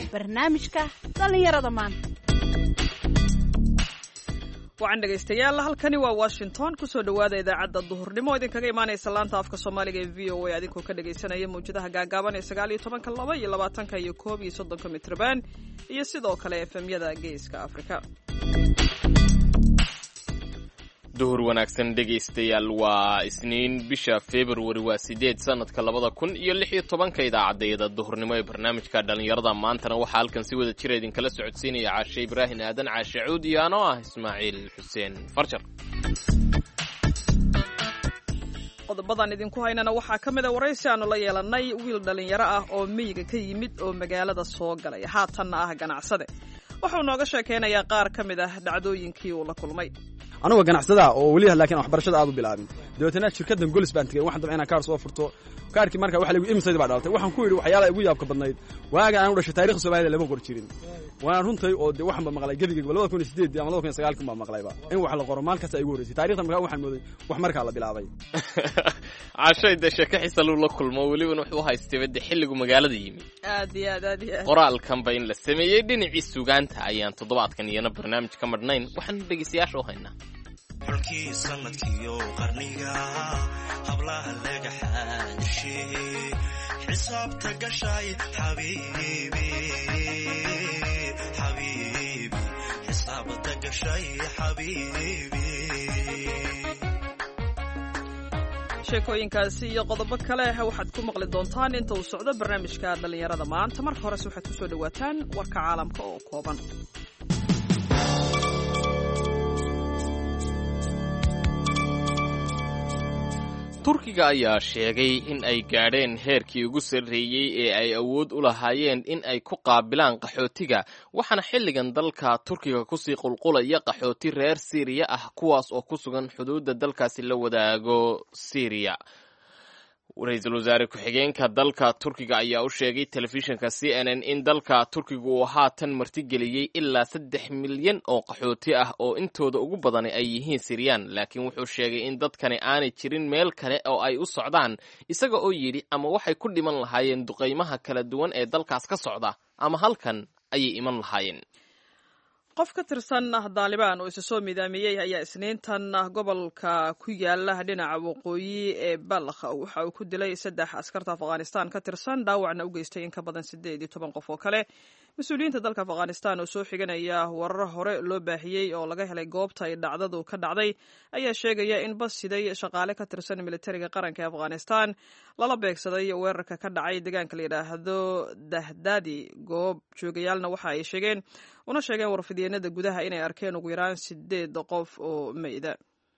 barnaamijka dhallinyarada maanta. waxaan dhegaystayaal halkani waa Washington kusoo dhawaada idaacadda duhurnimo idinkaga imaanaysa laanta afka Soomaaliga ee VOA adinkoo ka dhagaysanaya mawjadaha gaagaaban ee 19 2 iyo 20 iyo 30 mitrban iyo sidoo kale FM-yada Geeska Afrika. duhur wanaagsan dhegaystayaal waa Isniin bisha February waa 8 sanadka 2016 idaacadda duhurnimo ee barnaamijka dhalinyarada maantana waxa halkan si wada jir idin kala socodsiinaya Caashe Ibraahin Aadan Caashe Cuudi iyo anoo ah Ismaaciil Xuseen Farjar. qodobadan idinku haynana waxaa ka mid ah waraysi aanu la yeelanay wiil dhalinyaro ah oo miyiga ka yimid oo magaalada soo galay haatanna ah ganacsade. wuxuu nooga sheekeynayaa qaar ka mid ah dhacdooyinkii uu la kulmay. anigoo ganacsada oo wali laakiin waxbarashada aad u bilaabin doontina shirkadan Golis baan tagay waxaan dabcina kaar soo furto kaarkii marka waxa lagu imsaday baa dhalatay waxaan ku yiri waxyaalaha ugu yaabka badnayd waaga aan u dhashay taariikhda Soomaaliya lama qor jirin waan runtay oo waxaan ba maqlay gabiga 2008 ama 2009 baan maqlayba in wax la qoro maalkaas ay ugu horeysay taariikhda marka waxaan mooday wax marka la bilaabay Caashayda sheeko xiisalu la kulmo waliba wuxuu haystay wada xilligu magaalada yimi aad qoraalkan ba in la sameeyay dhinacii suugaanta ayaan toddobaadkan iyana barnaamij ka madhnayn waxaan dhageystayaasha u haynaa xulkii sanadkiyo qarniga hablaha laga xaashay xisaabta gashay xabiibi xisaabta gashay xabiibi. sheekooyinkaasi iyo qodobo kale waxaad ku maqli doontaan inta uu socdo barnaamijka dhalinyarada maanta. marka hore waxaad ku soo dhawaataan warka caalamka oo kooban. Turkiga ayaa sheegay in ay gaadheen heerkii ugu sarreeyay ee ay awood u lahaayeen in ay ku qaabilaan qaxootiga waxaana xilligan dalka Turkiga ku sii qulqulaya qaxooti reer Syria ah kuwaas oo ku sugan xuduudda dalkaasi la wadaago Syria. Ra'iisul Wasaare ku-xigeenka dalka Turkiga ayaa u sheegay telefishinka CNN in dalka Turkiga uu haatan martigeliyay ilaa 3 milyan oo qaxooti ah oo intooda ugu badan ay yihiin Syrian laakiin wuxuu sheegay in dadkani aanay jirin meel kale oo ay u socdaan isaga oo yiri ama waxay ku dhiman lahaayeen duqeymaha kala duwan ee dalkaas ka socda ama halkan ayay iman lahaayeen. qof ka tirsan Taliban oo isa soo midaamiyay ayaa Isniintan gobolka ku yaala dhinaca waqooyi ee Balkh waxa uu ku dilay 3 askarta Afghanistan ka tirsan dhaawacna u geystay in ka badan 18 qof oo kale. mas'uuliyiinta dalka Afghanistan oo soo xiganaya warar hore loo baahiyay oo laga helay goobta ay dhacdadu ka dhacday ayaa sheegaya in bas siday shaqaale ka tirsan militariga qaranka ee Afghanistan lala beegsaday weerarka ka dhacay deegaanka la yiraahdo Dahdadi. goob joogayaalna waxa ay sheegeen warfideenada gudaha inay arkeen ugu yaraan 8 qof oo meeyda.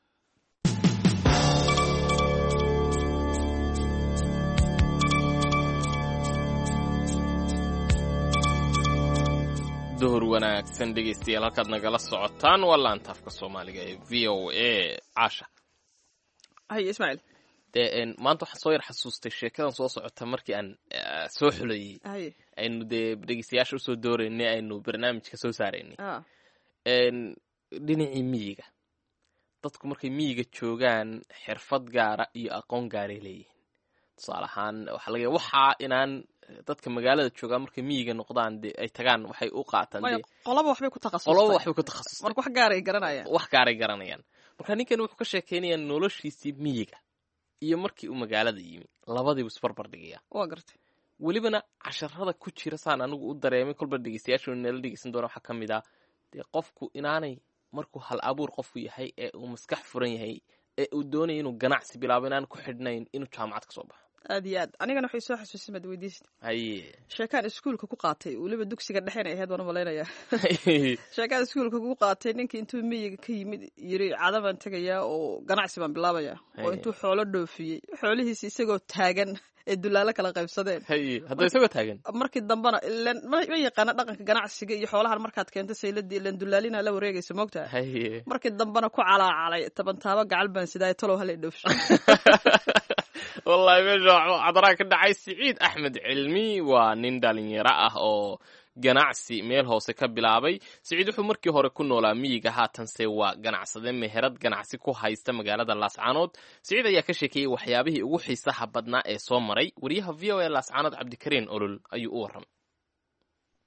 duhur wanaagsan dhegaystayaal halkaad nagala socotaan waa laanta afka Soomaaliga ee VOA. Caasha hay Ismaaciil maanta waxaan soo yar xasuustay sheekadan soo socota markii aan soo xulayay aynu dhegaystayaasha usoo dooraynay aynu barnaamijka soo saaraynay dhinacii miyiga dadku markay miyiga joogaan xirfad gaara iyo aqoon gaaray leeyihiin. tusaale ahaan waxaa inaan dadka magaalada jooga markay miyiga noqdaan ay tagaan waxay u qaataan qolaba waxbay ku takhasustay marka wax gaaray garanayaan marka ninkan wuxuu ka sheekeynayaa noloshiisii miyiga iyo markii uu magaalada yimi labadiiba isbarbar dhigaya waa gartay welibana casharada ku jira saan anigu u dareemay kolba dhegeystayaashu nala dhegeysan doona waxaa ka mid ah qofku inaanay markuu hal abuur qofku yahay ee uu maskax furan yahay ee uu doonayo inuu ganacsi bilaabo inaan ku xidhnayn inuu jaamacad ka soo baxo aad iyo aad anigana waxay soo xasuusin mad weydiisay sheekaan iskuulka ku qaatay waliba dugsiga dhexe ay ahayd waan maleynaya sheekaan iskuulka ku qaatay ninkii intuu miyiga ka yimid yiri cadaban tagaya oo ganacsi baan bilaabaya oo intuu xoolo dhoofiyay xoolihiisa isagoo taagan ee dulaalo kala qaybsadeen hadda isagoo taagan markii dambana ma yaqaan dhaqanka ganacsiga iyo xoolahan markaad keento sayladii ilan dulaalina la wareegayso moogtaa markii dambana ku calaacalay tabantaaba gacal baan sidaay talow hal dhoofsho والله meesha cadara ka dhacay Siciid Axmed Cilmi waa nin dhalinyaro ah oo ganacsi meel hoose ka bilaabay. Siciid wuxuu markii hore ku noolaa miyiga haatanse waa ganacsade meherad ganacsi ku haysta magaalada Laascaanood. Siciid ayaa ka sheekayay waxyaabihii ugu xiisaha badnaa ee soo maray. Wariyaha VOA Laascaanood Cabdikariin Olol ayuu u waramay.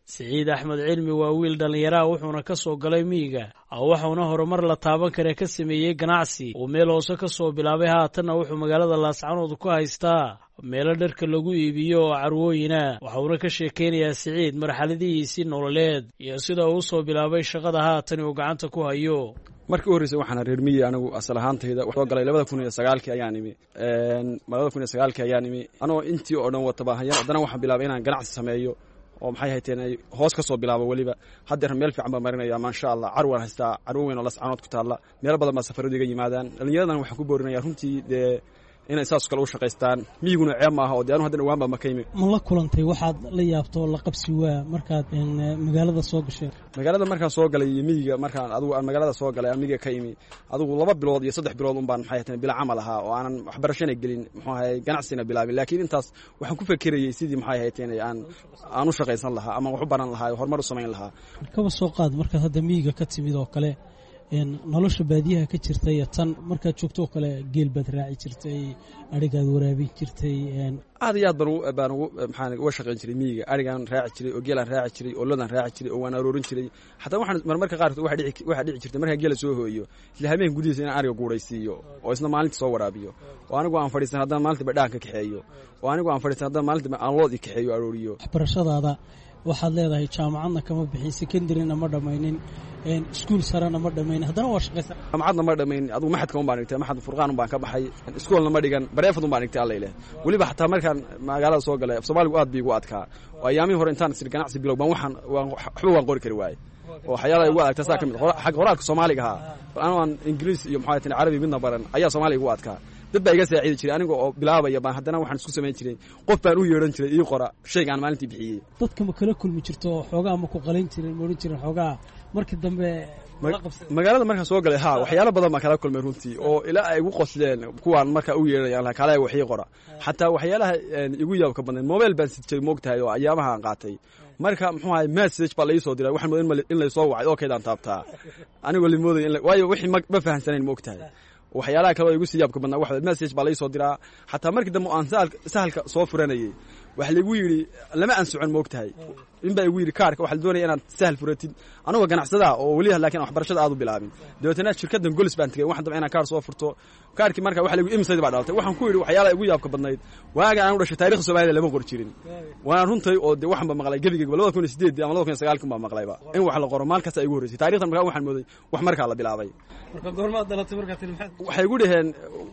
siciid axmed cilmi waa wiil dhallinyaraha wuxuuna ka soo galay miyiga waxauna horumar la taaban kare ka sameeyey ganacsi uu meel hoose ka soo bilaabay haatanna wuxuu magaalada laascanood ku haystaa meelo dharka lagu iibiyo oo carwooyina waxauna ka sheekaynayaa siciid marxaladihiisii nololeed iyo sida uu usoo bilaabay shaqada haatan uu gacanta ku hayo. markii u horreysay waxaan reer miyi anigu asal ahaantayda soo galay 2009 ayaan imi 2009 ayaan imi anoo intii oo dhan wata baahan haddana waxaan bilaabay inaan ganacsi sameeyo oo maxay hayteen ay hoos ka soo bilaabo waliba hadda meel fiican baan marinaya ma sha Allah carwaan haystaa carwo weyn oo Laascanood ku taala meel badan ma safaradu iga yimaadaan dhalinyaradan waxaan ku boorinayaa runtii inay saas kale u shaqaystaan miyiguna ceeb ma aha oo diyaanu haddana waanba ma kaymi ma la kulantay waxaad la yaabto la qabsi waa markaad magaalada soo gashay magaalada markaan soo galay miyiga markaan adigu aan magaalada soo galay amiga ka yimi adigu 2 bilood iyo 3 bilood baan maxay hayteen bila camal aha oo aanan waxbarashada gelin muxuu ahay ganacsina bilaabin laakiin intaas waxaan ku fakiray sidii maxay hayteen aan u shaqaysan lahaa ama wax u baran lahaa horumar u sameyn lahaa kaba soo qaad markaad hadda miyiga ka timid oo kale nolosha baadiyaha ka jirtay tan markaad joogto kale geel baad raaci jirtay arigaad waraabin jirtay aad iyo aad baan uga shaqayn jiray miyiga arigaan raaci jiray oo geelaan raaci jiray oo lodan raaci jiray oo waan aroorin jiray xataa waxaan marmarka qaar waxa dhici jirtay markaan geela soo hooyo isla habeen gudihiisa inaan ariga guuraysiiyo oo isna maalintii soo waraabiyo oo anigu aan fadhiisan haddana maalintii badhaan ka kaxeeyo oo anigu aan fadhiisan haddana maalintii aan lood i kaxeeyo arooriyo waxbarashadaada waxaad leedahay jaamacadna kama bixin secondaryna ma dhamaynin iskuul sarena ma dhamaynin haddana waa shaqaysan jaamacadna ma dhamaynin adigu maxadka un baan dhigtay maxad furqaan un baan ka baxay iskuulna ma dhigan bareefad un baan dhigtay alla ilaahay weliba xataa markaan magaalada soo galay Soomaaligu aad biigu adkaa oo ayaamii hore intaan sir ganacsi bilow baan waxba waan qori kari waayay oo waxyaalaha igu adagta saa kamid xaq qoraalka Soomaaliga aan Ingiriis iyo maxay tahay Carabi midna baran ayaa Soomaaliga igu adkaa dad baa iga saaciidi jiray aniga oo bilaabaya baan haddana waxaan isku sameyn jiray qof baan u yeeran jiray ii qora shaygaan maalintii bixiyay dadka ma kala kulmi jirto xoogaa ma ku qalin jirin moorin jirin xoogaa markii dambe magaalada markaan soo galay waxyaalo badan baan kala kulmay runtii oo ilaa ay igu qosleen kuwaan marka u yeeranayaan kala waxii qora xataa waxyaalaha igu yaabka badan mobile baan sidjay moogtahay oo ayaamaha aan qaatay marka muxuu ahay message baa la ii soo diray waxaan mooday in la soo wacay oo keedaan taabtaa anigoo limooday waayo wixii ma fahansanayn moogtahay waxyaalaha kale oo igu siyaabka badnaa wax message baa la ii soo diraa xataa markii dambe aan sahalka soo furanayay waxa lagu yiri lama aan socon moogtahay in baa igu yiri kaarka waxa la doonaya inaad sahal furatid anigoo ganacsada oo wali laakiin waxbarashada aad u bilaabin dabeetana shirkaddan golis baan tagay waxaan dambe inaan kaar soo furto kaarkii marka waxa lagu imsay baa dhaltay waxaan ku yiri waxyaalaha igu yaabka badnayd waaga aan u dhashay taariikhda Soomaaliya lama qor jirin waan runtay oo de waxaan ba maqlay gabiga 2008 ama 2009 baa maqlayba in wax la qoro maalkaas ay igu horeysay taariikhdan marka waxaan mooday wax marka la bilaabay marka goormaad dhalatay marka tilmaad waxay igu dhaheen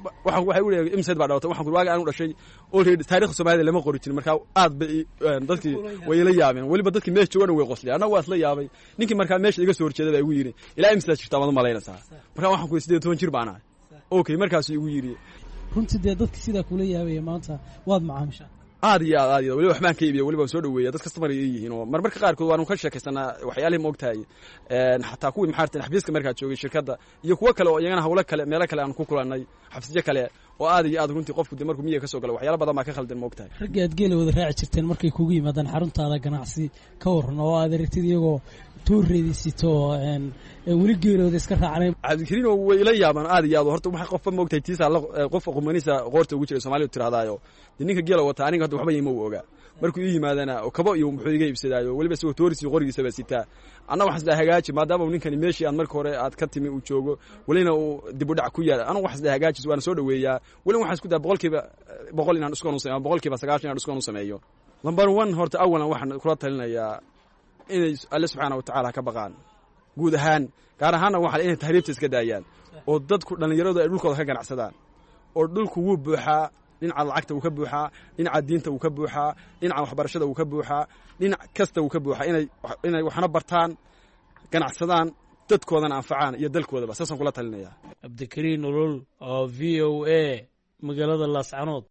imsay baa dhaltay waxaan ku waaga aan u dhashay already taariikhda Soomaaliya lama qor jirin marka aad bay dadkii way la yaabeen waliba dadkii meesha joogan way qosleen anagu waa isla yaabay ninkii marka meesha iga soo horjeeday baa igu yiri ilaa imsay jirtaa ma malaynaysaa marka waxaan ku 18 jir baan ahay okay markaas igu yiri runtii dadka sida kula yaabay maanta waad macaamisha aad iyo waliba waxbaan ka iibiyo waliba soo dhaweeya dad customer ay yihiin oo marmarka qaarkood waanu ka sheekaysanaa waxyaalaha moogtahay xataa kuwii maxaarteen xafiiska markaa joogay shirkadda iyo kuwa kale oo iyagana hawlo kale meelo kale aan ku kulannay xafiisyo kale oo aad iyo aad runtii qofku markuu miyiga ka soo galo waxyaalo badan baa ka khaldan moogtahay ragga aad geela wada raaci jirteen markay kugu yimaadaan xaruntaada ganacsi ka waran oo aad aragtid iyagoo tuureedisito weli geelooda iska raacnay cabdikariin oo way ila yaabaan aad iyo aad horta waxa qofba moogtahay tiisa qof qumaniisa qoorta ugu jiray Soomaalidu tiraadaayo ninka geela wata aniga hadda waxba yimo oga markuu ii yimaadana oo kabo iyo muxuu iga iibsadaayo waliba soo toorisi qorigiisa ba sitaa anna wax isla hagaaji maadaama ninkani meeshii aan markii hore aad ka timi uu joogo walina uu dib u dhac ku yaala anna wax isla hagaaji waan soo dhaweeyaa walina waxaan isku daa 100% inaan isku sameeyo 90% inaan isku sameeyo number 1 horta awalan waxaan kula talinayaa inay Allah subhanahu wa ta'ala ka baqaan guud ahaan gaar ahaan waxa inay tahriibta iska daayaan oo dadku dhalinyaradu ay dhulkooda ka ganacsadaan oo dhulku wuu buuxaa dhinaca lacagta uu ka buuxaa dhinaca diinta uu ka buuxaa dhinaca waxbarashada uu ka buuxaa dhinac kasta uu ka buuxaa inay waxna bartaan ganacsadaan dadkoodana anfacaan iyo dalkoodaba saasan kula talinayaa Cabdikariin Olol oo VOA magaalada Laascanood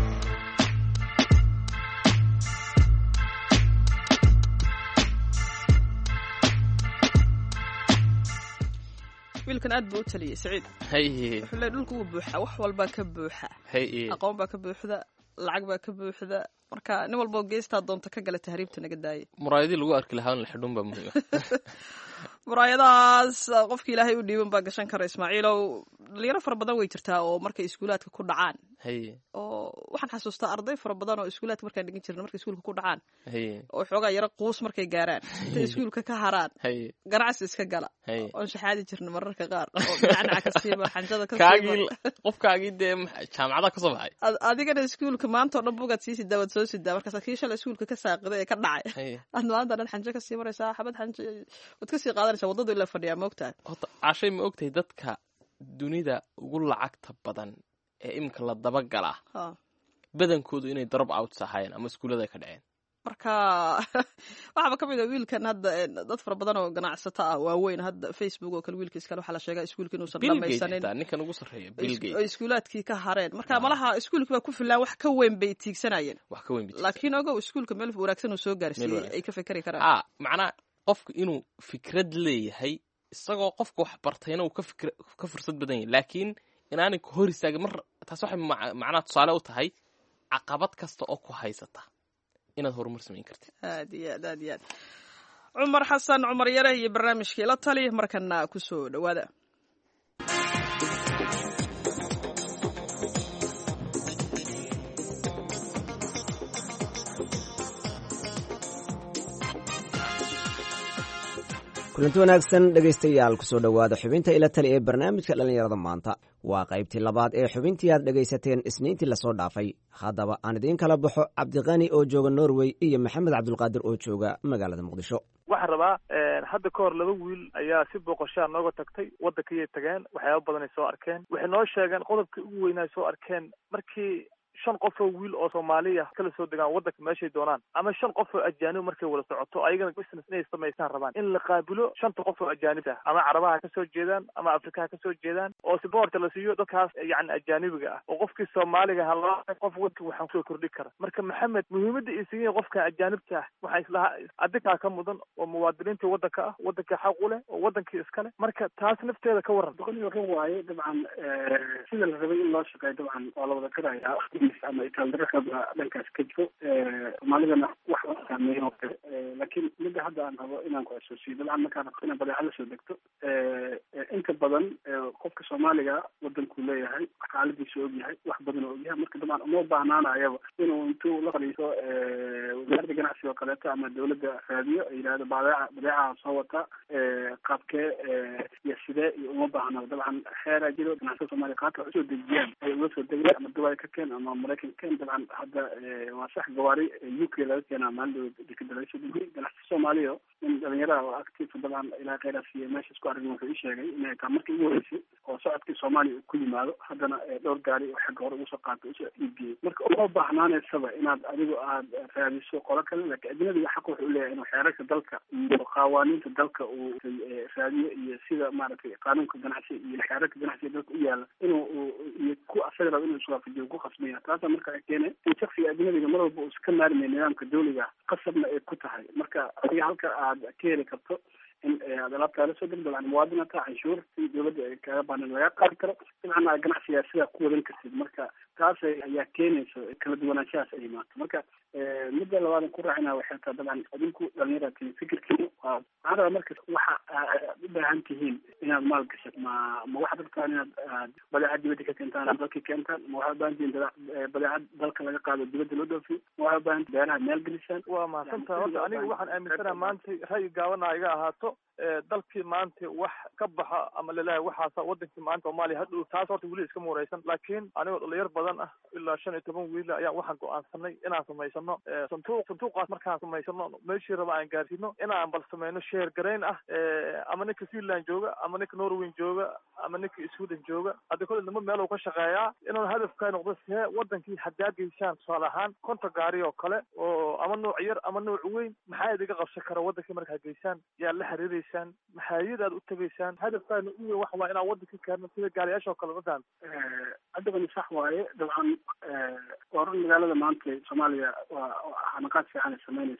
wiilkan aad buu u taliyay Saciid wuxuu leeyahay dhulku wuu buuxaa wax walba ka buuxa aqoon baa ka buuxda lacag baa ka buuxda marka nin walba geestaa doonta ka gala tahriibta naga daayay muraayadii lagu arki lahaa la xidhun baa muhiim muraayadaas qofkii ilaahay u dhiiban baa gashan kara Ismaaciilow dhalinyaro fara badan way jirtaa oo markay iskuulaadka ku dhacaan haye oo waxaan xasuustaa arday fara badan oo iskuulaadka markaan dhigin jirna markay iskuulka ku dhacaan haye oo xoogaa yaro quus markay gaaraan intay iskuulka ka haraan haye ganacsi iska gala haye oon shaxaadi jirna mararka qaar oo nacnaca ka siiba xanjada ka kaagii siiba qofkaagii dee jaamacada ka soo baxay adigana iskuulka maanta oo dhan bugaad sii sidaa waad soo sidaa markaas kii shalay iskuulka ka saaqiday ee ka dhacay haye aad maanta dhan xanjo ka sii maraysaa xabad xanjo waad ka sii qaadanaysaa waddadu ilaa fadhiyaa ma ogtahay horta cashay ma ogtahay dadka dunida ugu lacagta badan ee iminka la dabagalaa ha badankoodu inay drop outs ahaayeen ama iskuullada ka dhaceen marka waxaaba ka mid a wiilkan hadda dad fara badan oo ganacsato ah waaweyn hadda Facebook oo kale wiilkiis kale waxaa la sheegaa iskuulka inuusan Bill Gates dhamaysanin xitaa ninkan ugu sarreeya Bill oo Gates iskuulaadkii ka hareen marka malaha iskuulkii baa ku filaan wax ka weyn bay tiigsanayeen wax ka weyn bijirta laakiin ogow iskuulka meel wanaagsan uu soo Meel gaarsiiyey wanaagsan. ay ka fikeri karaan macnaa qofku inuu fikrad leeyahay isagoo qofka wax bartayna uu ka fursad badan yahay laakiin inaanay ku hor istaagin mar taas waxay macnaa tusaale u tahay caqabad kasta oo ku haysata inaad horumar samayn kartid aad iyo aad aad iyo aad cumar xasan cumar yare iyo barnaamijkii la tali markana ku soo dhowaada kulanti wanaagsan dhegaystayaal kusoo dhowaada xubinta ila tali ee barnaamijka dhallinyarada maanta waa qaybtii labaad ee xubintii aad dhegaysateen isniintii lasoo dhaafay haddaba aan idiin kala baxo cabdiqani oo jooga norway iyo maxamed cabdulqaadir oo jooga magaalada muqdisho waxaan rabaa hadda ka hor 2 wiil ayaa si booqashaa nooga tagtay waddankayay tageen waxyaaba badan ay soo arkeen waxay noo sheegeen qodobkii ugu weynaa soo arkeen markii 5 qof oo wiil oo Soomaaliya kala soo degaan waddanka meeshay doonaan ama 5 qof oo ajaanib markay wada socoto ayagana business inay samaystaan rabaan in la qaabilo 5 qof oo ajaanib ah ama Carabaha ka soo jeedaan ama Afrika ka soo jeedaan oo support la siiyo dadkaas yani ajaanibiga ah oo qofkii Soomaaliga halaa qof wadka waxaan soo kordhi kara marka Maxamed muhiimadda ay siiyeen qofka ajaanibta ah waxa islaha adiga ka mudan oo muwaadiniinta waddanka ah waddanka xaq u leh oo waddankii iska leh marka taas nafteeda ka waran doqoniga kan waaye dabcan sida la rabay in loo shaqeeyo dabcan waa la wada karayaa ama itaaldarrada dhankaas ka jiro soomaalidana wax la saameeyo oo kale laakiin midda hadda aan rabo inaan ku xasuusiyo dabcan markaan rabto inaan badeeca la soo degto inta badan qofka soomaaliga waddankuu leeyahay xaaladiisu og yahay wax badan oo og yahay marka dabcan uma baahnaanayaba inuu intuu la fadhiiso wasaaradda ganacsiga oo kaleeto ama dawladda raadiyo ay yidhahdo badeeca soo wata qaabkee iyo sidee iyo uma baahnaba dabcan xeeraa jiro ganacsada soomaaliya qaabka usoo dejiyaan ay uga soo degayaan ama dubai ka keen ama maraykan keen dabcan hadda waa sax gawaari UK laga keenaa maalin dekada laga soo degiyay ganacsi soomaaliya in dhalinyarada oo active dabcan ilaa kheyraas iyo meesha isku arrin wuxuu ii sheegay inay taa markii ugu horeysay oo socodkii soomaaliya uu ku yimaado haddana dhowr gaari oo xagga hore ugu soo qaatay usoo iibgeeyay marka uma baahnaanaysaba inaad adigu aad raadiso qolo kale laakiin ajnabiga xaq wuxuu leeyahay inuu xeerarka dalka iyo qawaaniinta dalka uu raadiyo iyo sida maaragtay qaanuunka ganacsi iyo xeerarka ganacsiga dalka u yaala inuu iyo ku asaga rabo inuu iswaafajiyo ku khasmaya taasa marka ay keenay in shaksiga ajnabiga mar walba uu iska maarmay nidaamka dawliga qasabna ay ku tahay marka adiga halka aad ka heli karto in aad alaabtaa la soo degdo dabcan muwaadinata canshuur si dawladda ay kaaga baahnaan laga qaadi karo dabcan ganacsigaa sidaa ku wadan kartid marka taas ayaa keenayso kala duwanaanshahaas ay imaato marka midda labaadan ku raacina waxay tahay dabcan adinku dhalinyarati fikirkiina waa waxaan rabaa marka waxa aad u baahan tihiin inaad maal gashat ma waxaad rabtaan inaad badeecad dibadda ka keentaan ama dalka keentaan ma waxaad u baahan tihiin badeecad dalka laga qaado dibadda loo dhoofiyo ma waxaad u baahan tihiin beeraha meel gelisaan waa mahadsantaha horta aniga waxaan aaminsanaha maanta ra'yi gaabana iga ahaato dalkii maanta wax ka baxa ama laleeyahay waxaasa wadankii maanta Soomaaliya hadhow taas horta weli iska muuraysan laakiin anigoo dhalinyar badan ah ilaa 15 wiil ayaa waxaan go'aansanay inaan samaysano sanduuqaas markaan samaysano meeshii raba aan gaarsiino inaan bal samayno share garayn ah ama ninka Finland jooga ama ninka Norway jooga ama ninka Sweden jooga hadda kale nimo meel uu ka shaqeeyaa inuu hadafka noqdo see wadankii haddaad geysaan tusaale ahaan konta gaari oo kale oo ama nooc yar ama nooc weyn maxaa idiga qabsan kara wadankii markaad geysaan yaa la xiriireysaan maxaayadaad u tagaysaan hadafkaana uwe wax waa inaan waddanka kaarno sida gaariyaasha oo kale wadaan haddabani sax waaye dabcan waa run magaalada maanta Soomaaliya waa xanaqaad fiican ay samaynaysaa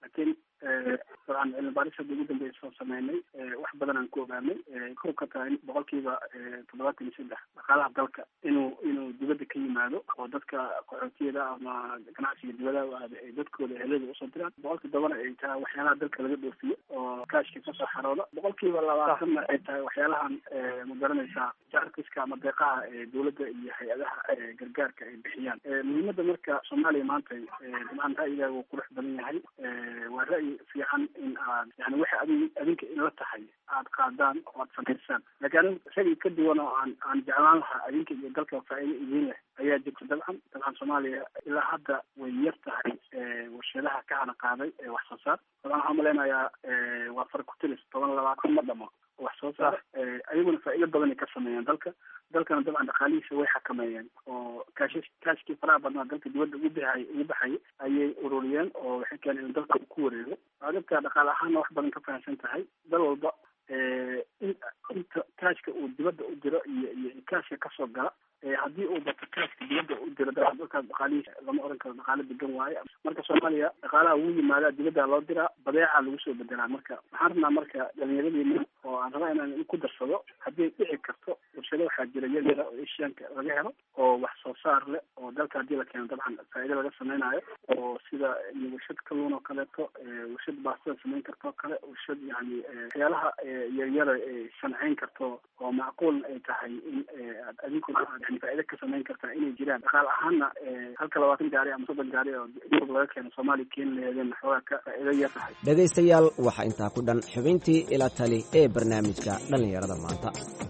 laakiin dabcan cilmi baaris hadda ugu dambeysa soo sameynay wax badan aan ku ogaanay kow ka tahay 73% dhaqaalaha dalka inuu dibadda ka yimaado oo dadka qaxootiyada ama ganacsiga dibadda ay dadkooda ehelada usoo diraan 7% ay tahay waxyaalaha dalka laga dhoofiyo oo kaashka kasoo xarooda 20% ay tahay waxyaalahan ma garanaysaa jarkiska ama deeqaha dowladda iyo hay-adaha gargaarka ay bixiyaan muhiimada marka Soomaaliya maanta dabcan ra'yiga uu qurux badan yahay waa ra'yi fiican in aad yani waxa adinka in la tahay aad qaadaan oo aad samaysaan laakiin shay ka duwan oo aan jeclaan lahaa adinka iyo dalka faa'iido idin leh ayaa jirta dabcan Soomaaliya ilaa hadda way yar tahay warshadaha ka hana qaaday wax soo saar waxaan maleynayaa waa farq ku tiris 12 ma dhamo wax soo saar ayaguna faa'iido badan ay ka sameeyaan dalkana dabcan dhaqaalihiisa way xakameeyeen oo kaashkii faraha badnaa dalka dibadda ugu baxay ayay ururiyeen oo waxay keeneen in dalka ku wareego dadka dhaqaale ahaana wax badan ka fahamsan tahay dal walba inta kaashka uu dibadda u diro iyo kaashka kasoo gala haddii uu bato kaashka dibadda u diro dalka dhaqaalihiisa lama oran karo dhaqaale degan waaye marka Soomaaliya dhaqaalaha ugu yimaada dibadda loo diraa badeeca lagu soo bedelaa marka waxaan rabnaa marka dhalinyaradeenna oo aan rabaa inaan ku darsado haddii dhici karto warshado waxaa jira yar oo Asianka laga helo oo wax soo saar leh oo dalka haddii la keeno dabcan faa'iido laga sameynayo oo sida warshad kalluun oo kaleeto warshad baastada sameyn karto kale warshad yani waxyaalaha yar ay sancayn karto oo macquul ay tahay in adinku faa'iido ka sameyn kartaa inay jiraan dhaqaale ahaana halka 20 gaari ama 30 gaari oo dib laga keeno Soomaaliya keenayeen xoogaa ka faa'iido yar tahay dhagaystayaal waxa intaa ku dhan xubintii ila tali ee barnaamijka dhalinyarada maanta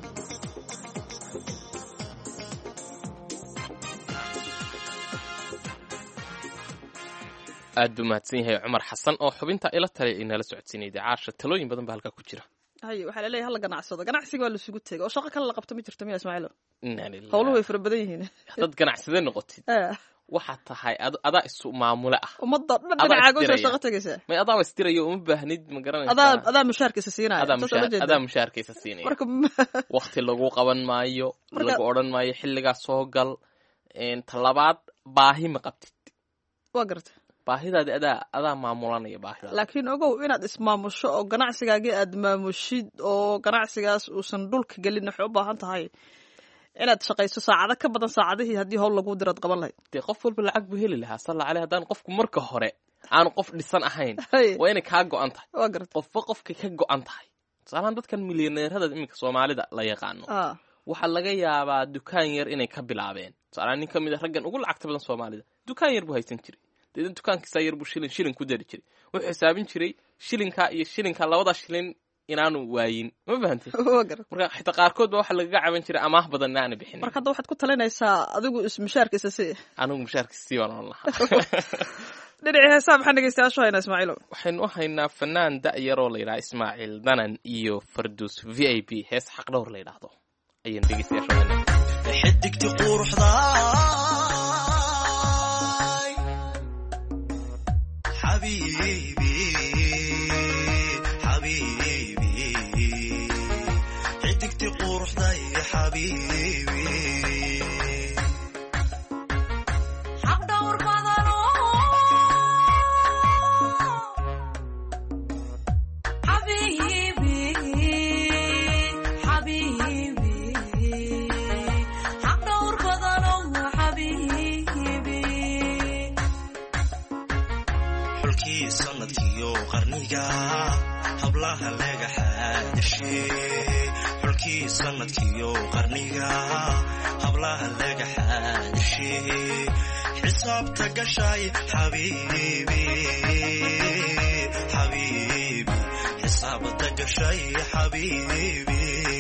aad buu mahadsan yahay Cumar Xasan oo xubinta ila tali inala socodsiinay caasha talooyin badan baa halka ku jira waxa la leeyahay hal ganacsado ganacsiga waa la isugu tagay oo shaqo kale la qabto ma jirto miyaa Ismaaciil howluhu way fara badan yihiin dad ganacsade noqotid waxa tahay adaa isu maamule ah umada dhinacaaga soo shaqo tagaysa ma adaa istirayo uma baahnid ma garanaysaa adaa mushaarkiisa siinaya adaa mushaarkiisa siinaya marka waqti lagu qaban maayo lagu oran maayo xilliga soo gal talabaad baahi ma qabtid waa gartay baahidaadi adaa maamulanaya baahidaada laakiin ogow inaad ismaamusho oo ganacsigaagii aad maamushid oo ganacsigaas uusan dhulka gelin waxay u baahan tahay inaad shaqayso saacado ka badan saacadihii haddii howl lagu diraad qaban lahayd dee qof walba lacag buu heli lahaa salla caleh haddaan qofku marka hore aanu qof dhisan ahayn waa inay kaa go-an tahay qofba qofkay ka go-an tahay tusaalahaan dadkan milyaneerada iminka Soomaalida la yaqaano waxaa laga yaabaa dukaan yar inay ka bilaabeen tusaalahaan nin ka mid ah raggan ugu lacagta badan Soomaalida dukaan yar buu haysan jiray deedan dukaankiisa yar buu shilin ku dari jiray wuxuu xisaabin jiray shilinka iyo shilinka labada shilin inaanu waayin ma fahantay marka xitaa qaarkood baa waxa laga caban jiray amaah badan aan bixin marka hadda waxaad ku talinaysaa adigu mushaarkiisa si anigu mushaarkiisa si waan lahaa dhinaca heesaa maxaa dhegeystayaashu haynaa Ismaaciil waxaynu u haynaa fanaan da'yaroo la yiraahdo Ismaaciil Danan iyo Farduus VIP hees xaq dhowr la yiraahdo ayaan dhegeystayaashu haynaa xidigti quruxda حبيبي حبيبي حدكتي قروح ضي حبيبي حق دور بضلو حبيبي حبيبي حق دور بضلو حبيبي xulkii sanadkiyo qarniga hablaha laga xaadishay xulkii sanadkiyo qarniga hablaha laga xaadishay xisaabta gashay xabiibi xabiibi xisaabta gashay xabiibi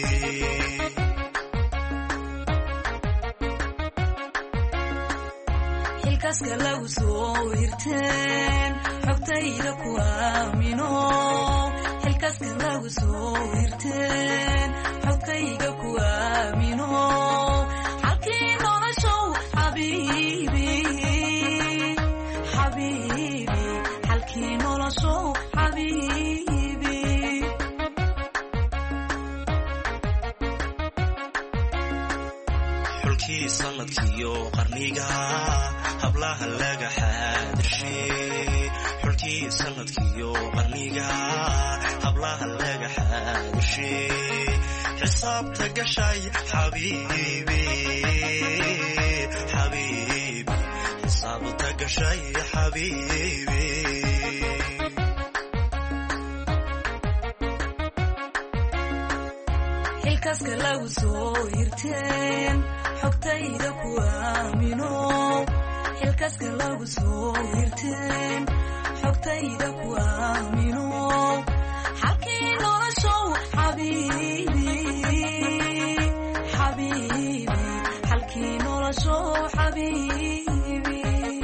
xilkaaska lagu soo hirteen xogtayda ku aamino xilkaaska lagu soo hirteen xogtayda ku aamino halkii noloshow xabiibi xabiibi halkii noloshow xabiibi xulkii sanadkiyo qarniga hablaha laga xaadishay xulkii sanadkiyo qarniga hablaha laga xaadishay xisaabta gashay xabiibi xabiibi xisaabta gashay xabiibi xilkaaska lagu soo hirteen xogtayda ku aamino xilkaaska lagu soo hirteen xogtayda ku aamino xalkii noloshow xabiibi xabiibi xalkii noloshow xabiibi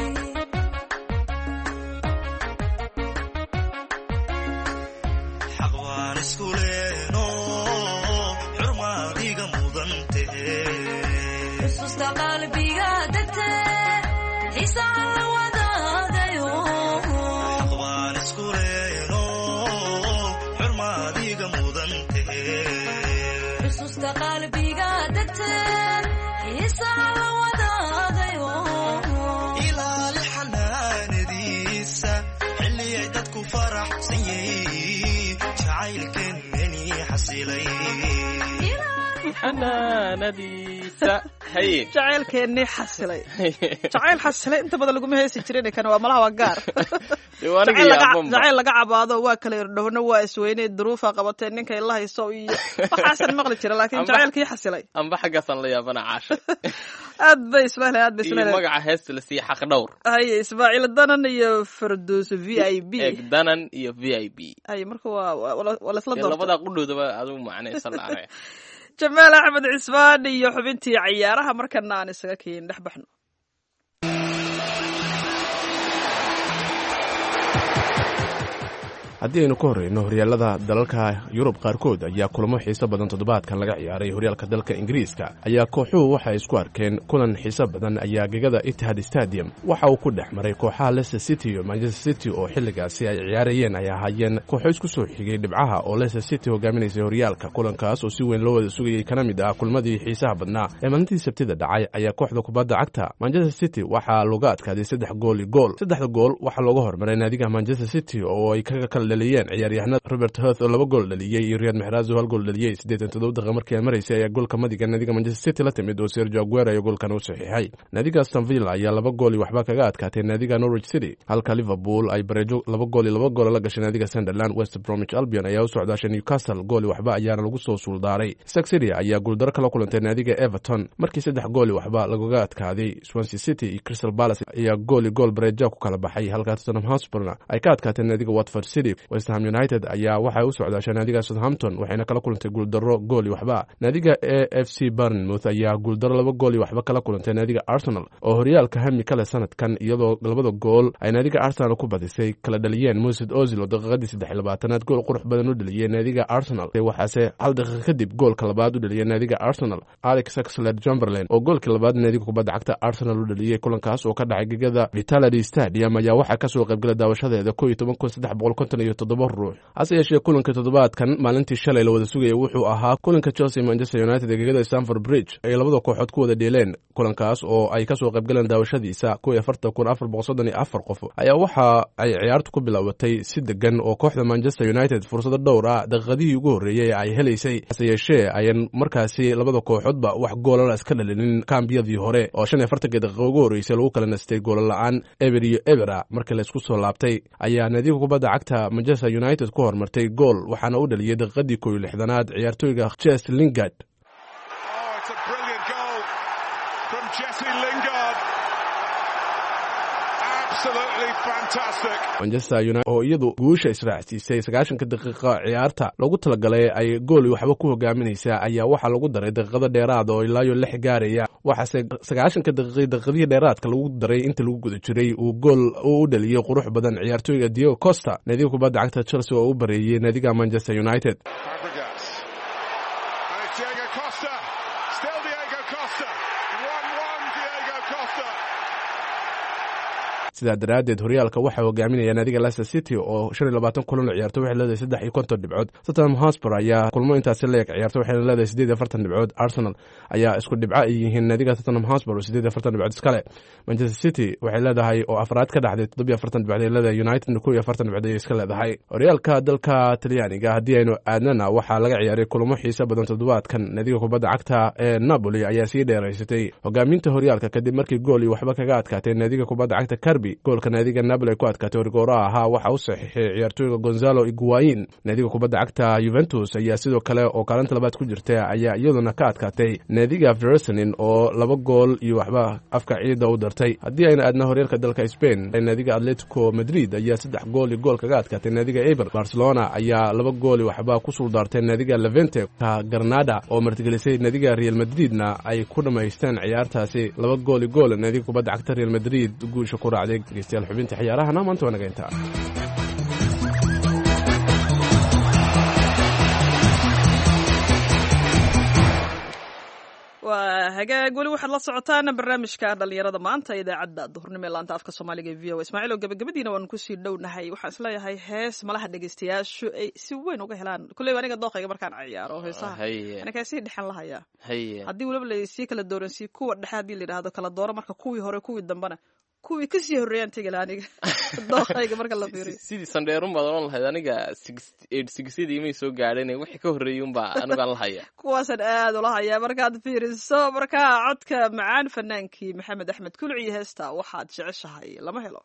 xaq baan isku leeno xurmaadiga mudantee xusuusta qalbiga degte xiisaha la wadaagayo xaq baan isku leeno xurmaadiga mudantee xusuusta qalbiga degte xiisaha la wadaagayo ilaali xanaanadiisa xilliyay dadku faraxsan yihiin jacaylkeennani xasilay xanaanadiisa haye jacaylkeennii xasilay jacayl xasilay inta badan laguma heesi jirin kan waa malaha waa gaar jacayl laga cabaado waa kala irdhowna waa isweyne duruufa qabatee ninka ila hayso iyo waxaasan maqli jira laakiin jacaylkii xasilay amba xaggaasaan la yaabana caasha aad bay ismailay aad bay ismailay magaca heesta la siiye xaq dhowr haye ismaaciil danan iyo farduus VIP eeg danan iyo VIP haye marka waa lasla doortay labada qudhoodaba adigu macnaysan laare jamaal axmed cismaan iyo xubintii ciyaaraha markana aan isaga keen dhex baxno haddii aynu ka horreyno horyaalada dalalka yurub qaarkood ayaa kulamo xiiso badan toddobaadkan laga ciyaaray horyaalka dalka ingiriiska ayaa kooxuhu waxay isku arkeen kulan xiiso badan ayaa gegada Etihad Stadium waxa uu ku dhex maray kooxaha Leicester City iyo Manchester City oo xilligaasi ay ciyaarayeen ay ahaayeen kooxo isku soo xigay dhibcaha oo Leicester City hogaaminaysay horyaalka kulankaas oo si weyn loo wada sugayay kana mid ah kulmadii xiisaha badnaa ee maalintii Sabtida dhacay ayaa kooxda kubadda cagta Manchester City waxaa looga adkaaday 3 gool iyo gool 3 gool waxa looga hormaray naadiga Manchester City oo ay kaga dhaliyeen ciyaaryahanada Robert Huth oo 2 gool dhaliyay iyo Riyad Mahrez oo 1 gool dhaliyay 87 daqiiqo markii ay mareysay ayaa goolka madiga naadiga Manchester City la timid oo Sergio Aguero ay goolkan u saxiixay naadiga Aston Villa ayaa 2 gool iyo waxba kaga adkaatay naadiga Norwich City halka Liverpool ay bareejo 2 gool iyo 2 gool la gashay naadiga Sunderland. West Bromwich Albion ayaa u socdaashay Newcastle gool iyo waxba ayaana lagu soo suuldaaray. Stoke City ayaa guuldaro kala kulantay naadiga Everton markii 3 gool iyo waxba lagaga adkaaday. Swansea City iyo Crystal Palace ayaa gool iyo gool bareejo ku kala baxay halka Tottenham Hotspur ay ka adkaatay naadiga Watford City. West Ham United ayaa waxay u socdaashay naadiga Southampton waxayna kala kulantay guuldaro gool iyo waxba. Naadiga AFC Bournemouth ayaa guuldaro 2 gool iyo waxba kala kulantay naadiga Arsenal oo horyaalka hami kale sanadkan iyadoo labada gool ay naadiga Arsenal ku badisay kala dhaliyeen Mesut Ozil oo daqiiqadii 23aad gool qurux badan u dhaliyay naadiga Arsenal waxaase hal daqiiqo kadib goolka labaad u dhaliyay naadiga Arsenal Alex Oxlade-Chamberlain oo goolkii labaad naadiga kubadda cagta Arsenal u dhaliyay kulankaas oo ka dhacay gegada Vitality Stadium ayaa waxaa ka soo qayb galay daawashadeeda 11357 ruux hase yeeshee kulanka toddobaadkan maalintii shalay la wada sugayay wuxuu ahaa kulanka Chelsea Manchester United ee gegada Stamford Bridge ay labada kooxood ku wada dheeleen kulankaas oo ay ka soo qayb galeen daawashadiisa 44434 qof ayaa waxa ay ciyaartu ku bilaabatay si degan oo kooxda Manchester United fursado dhowr ah daqiiqadii ugu horeeyay ay helaysay hase yeeshee ayan markaasi labada kooxoodba wax gool la iska dhalinin kaambiyadii hore oo 45 daqiiqo ugu horeysay lagu kala nastay gool la'aan eber iyo ebera markii la isku soo laabtay ayaa naadiga kubadda cagta Manchester United ku hormartay gool waxaana u dhaliyay daqiiqadii 61aad ciyaartoyga Jesse Lingard. It's a brilliant goal from Jesse Lingard. Absolutely fantastic. Manchester United oo iyadu guusha israacsiisay 90 daqiiqo ciyaarta lagu talagalay ay gool wax ku hogaaminaysa ayaa waxa lagu daray daqiiqada dheeraad oo ilaa 6 gaaraya waxaase 90 daqiiqadii dheeraadka lagu daray inta lagu guda jiray uu gool u dhaliyay qurux badan ciyaartoyga Diego Costa naadiga kubadda cagta Chelsea oo u bareeyay naadiga Manchester United. sidaa daraaddeed horyaalka waxaa hogaaminaya naadiga Leicester City oo 25 kulan la ciyaartay waxay leedahay 53 dhibcood. Tottenham Hotspur ayaa kulmo intaas leeg ciyaartay waxay leedahay 48 dhibcood. Arsenal ayaa isku dhibco ay yihiin naadiga Tottenham Hotspur oo 48 dhibcood iskale. Manchester City waxay leedahay oo afraad ka dhaxday 47 dhibcood ay leedahay. United 42 dhibcood ay iska leedahay. horyaalka dalka Talyaaniga haddii aynu aadnana waxaa laga ciyaaray kulamo xiiso badan toddobaadkan. naadiga kubadda cagta ee Napoli ayaa sii dheeraysatay hogaaminta horyaalka kadib markii gool iyo waxba kaga adkaatay naadiga kubadda cagta Carpi. goolka naadiga Napoli ku adkaatay rigoora ahaa waxa uu saxiixay ciyaartooyga Gonzalo Higuain. naadiga kubadda cagta Juventus ayaa sidoo kale oo kaalinta labaad ku jirtay ayaa iyaduna ka adkaatay naadiga Fiorentina oo 2 gool iyo waxba afka ciida u dartay. haddii aynu aadna horyaalka dalka Spain naadiga Atletico Madrid ayaa 3 gool iyo gool kaga adkaatay naadiga Eibar. Barcelona ayaa 2 gool iyo waxba ku suldaartay naadiga Levante. Granada oo martigelisay naadiga Real Madridna ay ku dhamaysteen ciyaartaasi 2 gool iyo gool. naadiga kubadda cagta Real Madrid guusha ku raacday. dhegeystayaal xubinta ciyaarahana maanta waa naga intaa. waa hagaag weli waxaad la socotaan barnaamijka dhalinyarada maanta idaacadda duhurnimo ee laanta afka soomaaliga ee VOA. Ismaaciil oo gabagabadiina waan kusii dhownahay. waxaan isleeyahay hees malaha dhegeystayaashu ay si weyn uga helaan. kulley aniga dooqayga markaan ciyaaro heesaha aniga sii dhexan lahaya haddii weliba lasii kala dooransii kuwa dhexe haddii la yidhaahdo kala dooro marka kuwii hore kuwii dambana kuwii kasii horreeyaan tegala aniga dooqayga marka la fiiriyo sidii sandheerun baad oran lahayd aniga 86 may soo gaadheen wixii ka horreeyay unbaa anigaan lahaya kuwaasan aad ula hayaa markaad fiiriso markaa codka macaan fanaankii maxamed axmed kulci iyo heesta waxaad jeceshahay lama helo.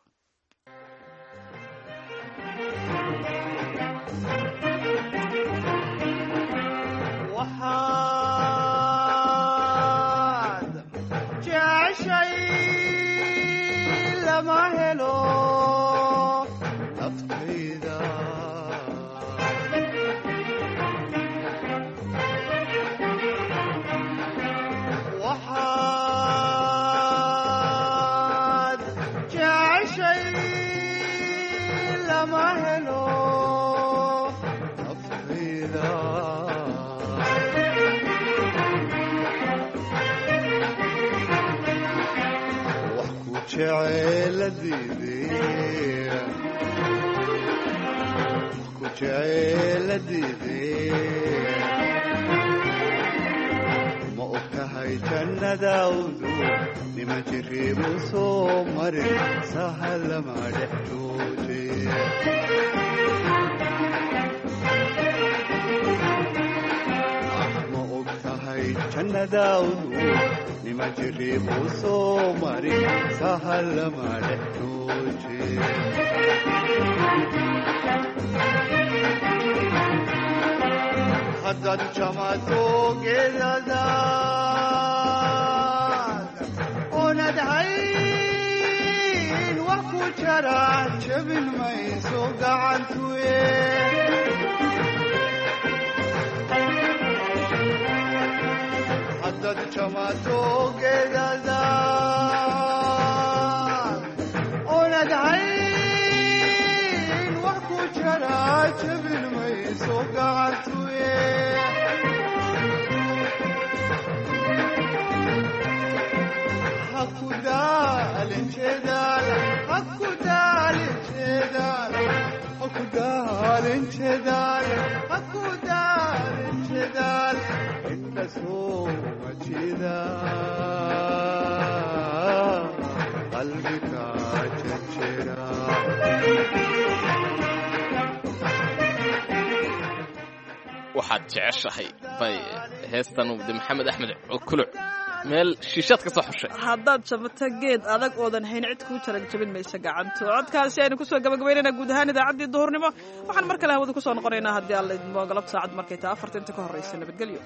ma ogtahay jannadaawdu nima jiriibu soo marin sahalama dhexdoode ma ogtahay jannadaawdu nima jiriibu soo marin sahalama dhexdoode haddaad jamato geedadaad oonad hayn wax ku jara jabin mayso gacantuye haddaad jamato geedadaad oonad hayn wax ku jara jabin mayso gacantuye waxaad jeceshahay bay heestan de maxamed axmed kuluc meel shiishaad ka soo xushay. haddaad jabata geed adag oodan hayn cid kuu jarag jabin maysa gacanto. codkaasi aynu kusoo gabagabaynaynaa guud ahaan idaacaddii duhurnimo. waxaan mar kale hawada kusoo noqonaynaa haddii alla idmo galab saacad markay tahay 4 inta ka horreysa. nabadgelyo.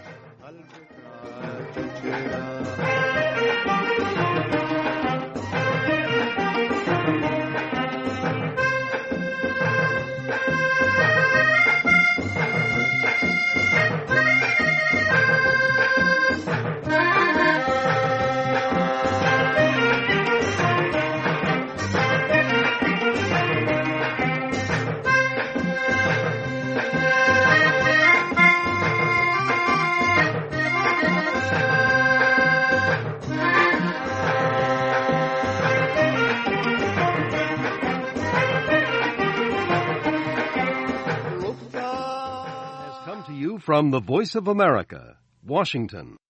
From the Voice of America, Washington.